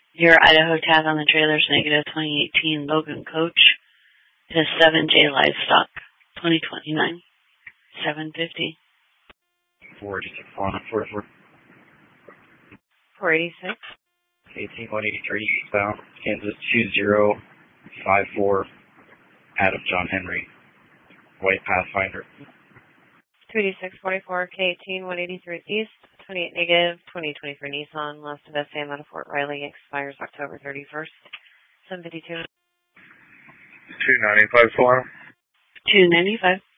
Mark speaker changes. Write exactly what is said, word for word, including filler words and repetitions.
Speaker 1: Your Idaho tag on the trailer is negative twenty eighteen Logan Coach. It is seven J Livestock, twenty twenty-nine, seven fifty.
Speaker 2: four eighty-six, four four.
Speaker 1: four eighty-six.
Speaker 2: eighteen one eighty-three, eastbound, Kansas two zero five four, Adam John Henry, White Pathfinder.
Speaker 1: two eighty-six forty-four, K eighteen one eighty-three east, twenty-eight negative, twenty twenty-four Nissan, last of S A M out of Fort Riley, expires October thirty-first, seven fifty-two.
Speaker 3: two ninety-five four.
Speaker 1: two ninety-five.